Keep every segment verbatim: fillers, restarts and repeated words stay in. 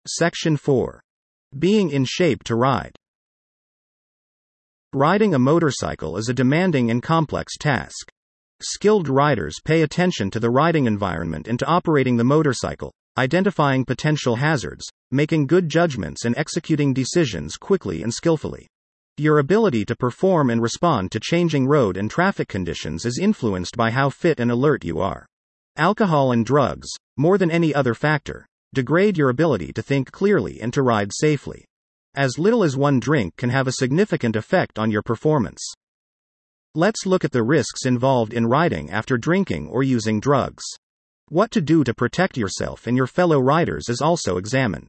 Section four. Being in shape to ride. Riding a motorcycle is a demanding and complex task. Skilled riders pay attention to the riding environment and to operating the motorcycle, identifying potential hazards, making good judgments and executing decisions quickly and skillfully. Your ability to perform and respond to changing road and traffic conditions is influenced by how fit and alert you are. Alcohol and drugs, more than any other factor, degrade your ability to think clearly and to ride safely. As little as one drink can have a significant effect on your performance. Let's look at the risks involved in riding after drinking or using drugs. What to do to protect yourself and your fellow riders is also examined.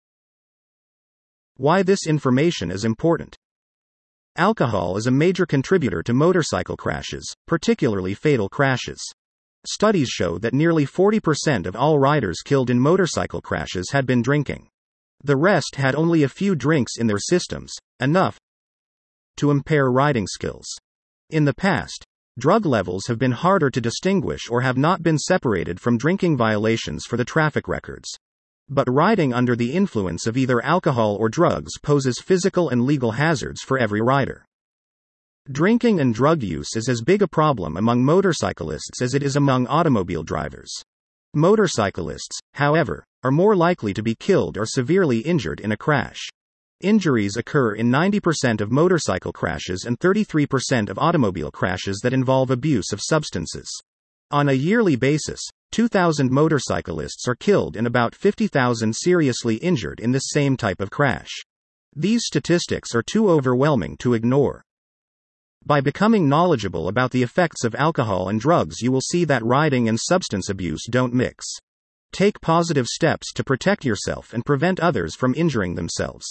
Why this information is important. Alcohol is a major contributor to motorcycle crashes, particularly fatal crashes. Studies show that nearly forty percent of all riders killed in motorcycle crashes had been drinking. The rest had only a few drinks in their systems, enough to impair riding skills. In the past, drug levels have been harder to distinguish or have not been separated from drinking violations for the traffic records. But riding under the influence of either alcohol or drugs poses physical and legal hazards for every rider. Drinking and drug use is as big a problem among motorcyclists as it is among automobile drivers. Motorcyclists, however, are more likely to be killed or severely injured in a crash. Injuries occur in ninety percent of motorcycle crashes and thirty-three percent of automobile crashes that involve abuse of substances. On a yearly basis, two thousand motorcyclists are killed and about fifty thousand seriously injured in this same type of crash. These statistics are too overwhelming to ignore. By becoming knowledgeable about the effects of alcohol and drugs, you will see that riding and substance abuse don't mix. Take positive steps to protect yourself and prevent others from injuring themselves.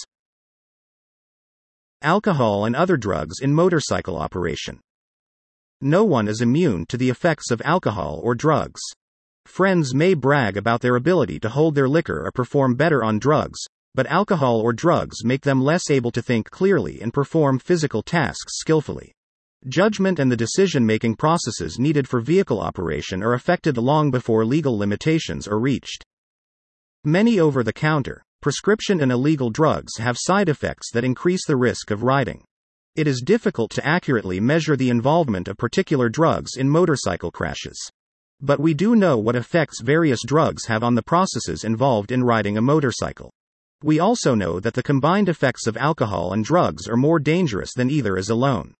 Alcohol and other drugs in motorcycle operation. No one is immune to the effects of alcohol or drugs. Friends may brag about their ability to hold their liquor or perform better on drugs, but alcohol or drugs make them less able to think clearly and perform physical tasks skillfully. Judgment and the decision-making processes needed for vehicle operation are affected long before legal limitations are reached. Many over-the-counter, prescription and illegal drugs have side effects that increase the risk of riding. It is difficult to accurately measure the involvement of particular drugs in motorcycle crashes. But we do know what effects various drugs have on the processes involved in riding a motorcycle. We also know that the combined effects of alcohol and drugs are more dangerous than either is alone.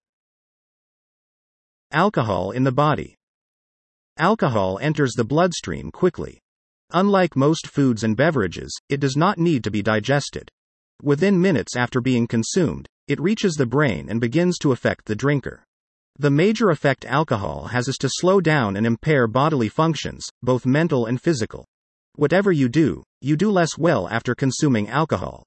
Alcohol in the body. Alcohol enters the bloodstream quickly. Unlike most foods and beverages, it does not need to be digested. Within minutes after being consumed, it reaches the brain and begins to affect the drinker. The major effect alcohol has is to slow down and impair bodily functions, both mental and physical. Whatever you do, you do less well after consuming alcohol.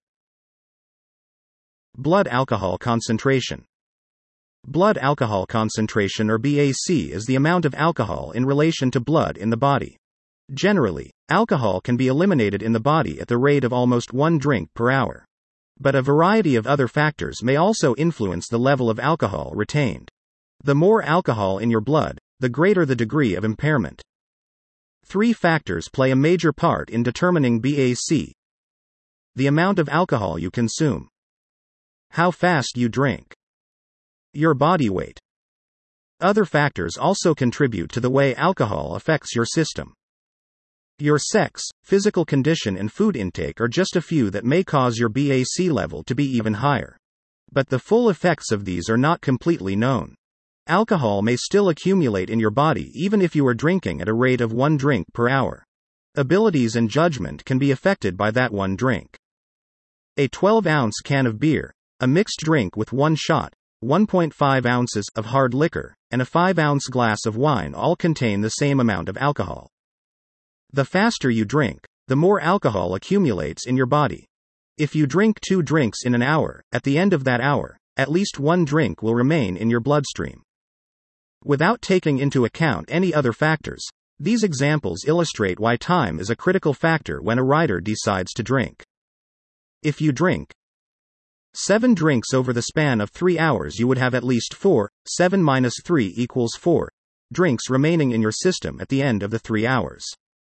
Blood alcohol concentration. Blood alcohol concentration, or B A C, is the amount of alcohol in relation to blood in the body. Generally, alcohol can be eliminated in the body at the rate of almost one drink per hour. But a variety of other factors may also influence the level of alcohol retained. The more alcohol in your blood, the greater the degree of impairment. Three factors play a major part in determining B A C. The amount of alcohol you consume. How fast you drink. Your body weight. Other factors also contribute to the way alcohol affects your system. Your sex, physical condition and food intake are just a few that may cause your B A C level to be even higher. But the full effects of these are not completely known. Alcohol may still accumulate in your body even if you are drinking at a rate of one drink per hour. Abilities and judgment can be affected by that one drink. A twelve ounce can of beer, a mixed drink with one shot, one point five ounces of hard liquor, and a five ounce glass of wine all contain the same amount of alcohol. The faster you drink, the more alcohol accumulates in your body. If you drink two drinks in an hour, at the end of that hour, at least one drink will remain in your bloodstream. Without taking into account any other factors, these examples illustrate why time is a critical factor when a rider decides to drink. If you drink seven drinks over the span of three hours, you would have at least four, seven minus three equals four, drinks remaining in your system at the end of the three hours.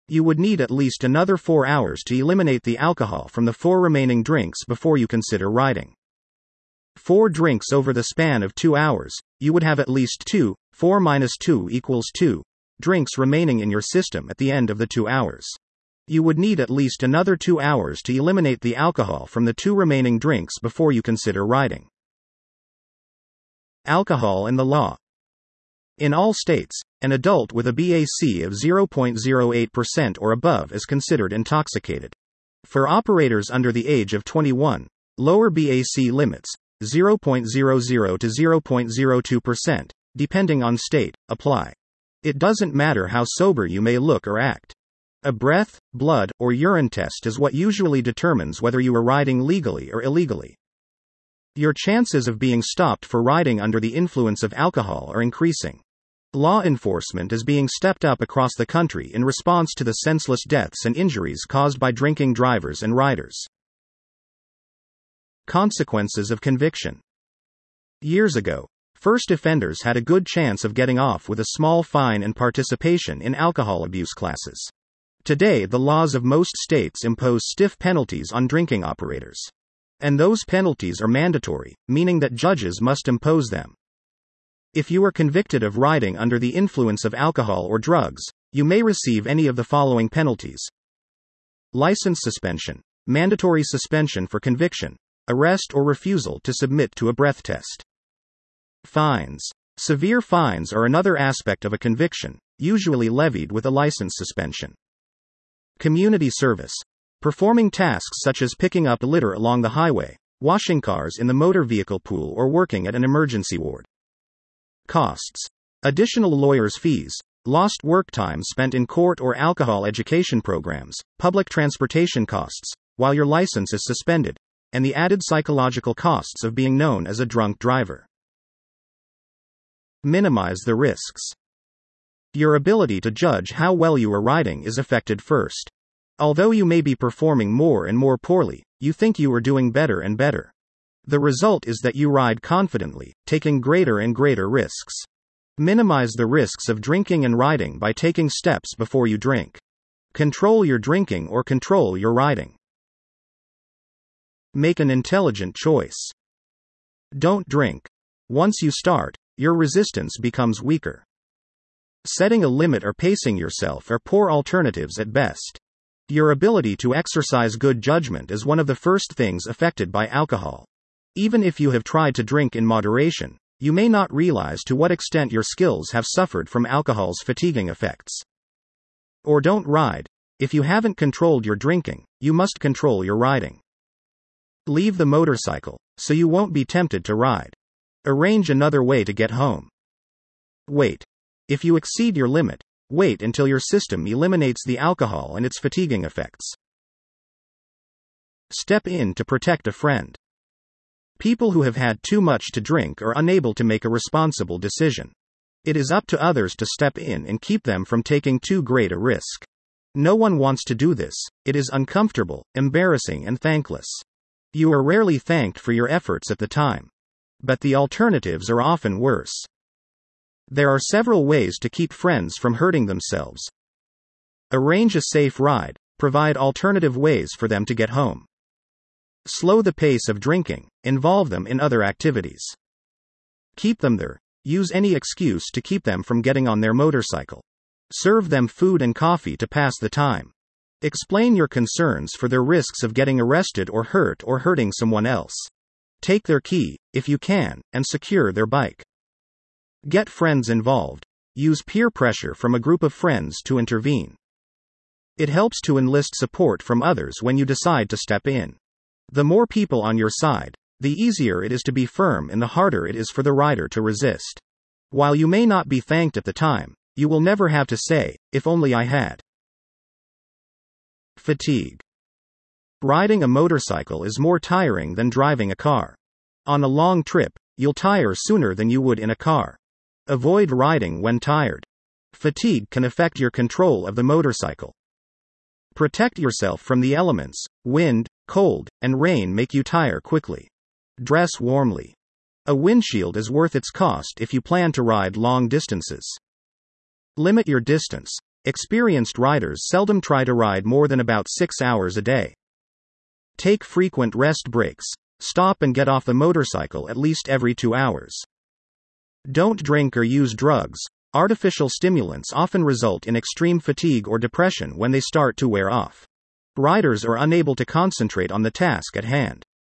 You would need at least another four hours to eliminate the alcohol from the four remaining drinks before you consider riding. Four drinks over the span of two hours, you would have at least two, four minus two equals two, drinks remaining in your system at the end of the two hours. You would need at least another two hours to eliminate the alcohol from the two remaining drinks before you consider riding. Alcohol and the law. In all states, an adult with a B A C of zero point zero eight percent or above is considered intoxicated. For operators under the age of twenty-one, lower B A C limits, zero point zero zero to zero point zero two percent, depending on state, apply. It doesn't matter how sober you may look or act. A breath, blood, or urine test is what usually determines whether you are riding legally or illegally. Your chances of being stopped for riding under the influence of alcohol are increasing. Law enforcement is being stepped up across the country in response to the senseless deaths and injuries caused by drinking drivers and riders. Consequences of conviction. Years ago, first offenders had a good chance of getting off with a small fine and participation in alcohol abuse classes. Today, the laws of most states impose stiff penalties on drinking operators. And those penalties are mandatory, meaning that judges must impose them. If you are convicted of riding under the influence of alcohol or drugs, you may receive any of the following penalties: license suspension, mandatory suspension for conviction, arrest or refusal to submit to a breath test. Fines. Severe fines are another aspect of a conviction, usually levied with a license suspension. Community service. Performing tasks such as picking up litter along the highway, washing cars in the motor vehicle pool, or working at an emergency ward. Costs. Additional lawyers' fees, lost work time spent in court or alcohol education programs, public transportation costs, while your license is suspended, and the added psychological costs of being known as a drunk driver. Minimize the risks. Your ability to judge how well you are riding is affected first. Although you may be performing more and more poorly, you think you are doing better and better. The result is that you ride confidently, taking greater and greater risks. Minimize the risks of drinking and riding by taking steps before you drink. Control your drinking or control your riding. Make an intelligent choice. Don't drink. Once you start, your resistance becomes weaker. Setting a limit or pacing yourself are poor alternatives at best. Your ability to exercise good judgment is one of the first things affected by alcohol. Even if you have tried to drink in moderation, you may not realize to what extent your skills have suffered from alcohol's fatiguing effects. Or don't ride. If you haven't controlled your drinking, you must control your riding. Leave the motorcycle, so you won't be tempted to ride. Arrange another way to get home. Wait. If you exceed your limit, wait until your system eliminates the alcohol and its fatiguing effects. Step in to protect a friend. People who have had too much to drink are unable to make a responsible decision. It is up to others to step in and keep them from taking too great a risk. No one wants to do this. It is uncomfortable, embarrassing, and thankless. You are rarely thanked for your efforts at the time. But the alternatives are often worse. There are several ways to keep friends from hurting themselves. Arrange a safe ride, provide alternative ways for them to get home. Slow the pace of drinking, involve them in other activities. Keep them there, use any excuse to keep them from getting on their motorcycle. Serve them food and coffee to pass the time. Explain your concerns for their risks of getting arrested or hurt or hurting someone else. Take their key, if you can, and secure their bike. Get friends involved. Use peer pressure from a group of friends to intervene. It helps to enlist support from others when you decide to step in. The more people on your side, the easier it is to be firm and the harder it is for the rider to resist. While you may not be thanked at the time, you will never have to say, "If only I had." Fatigue. Riding a motorcycle is more tiring than driving a car. On a long trip, you'll tire sooner than you would in a car. Avoid riding when tired. Fatigue can affect your control of the motorcycle. Protect yourself from the elements. Wind, cold, and rain make you tire quickly. Dress warmly. A windshield is worth its cost if you plan to ride long distances. Limit your distance. Experienced riders seldom try to ride more than about six hours a day. Take frequent rest breaks. Stop and get off the motorcycle at least every two hours. Don't drink or use drugs. Artificial stimulants often result in extreme fatigue or depression when they start to wear off. Riders are unable to concentrate on the task at hand.